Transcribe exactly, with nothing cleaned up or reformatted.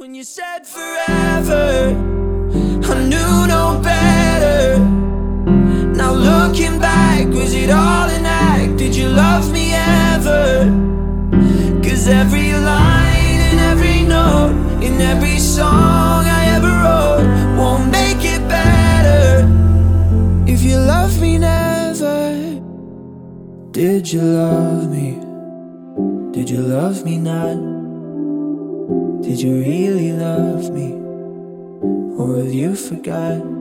When you said forever, I knew no better. Now looking back, was it all an act? Did you love me ever? Cause every line and every note in every song I ever wrote won't make it better if you love me never. Did you love me? Did you love me not? Did you really love me? Or have you forgot?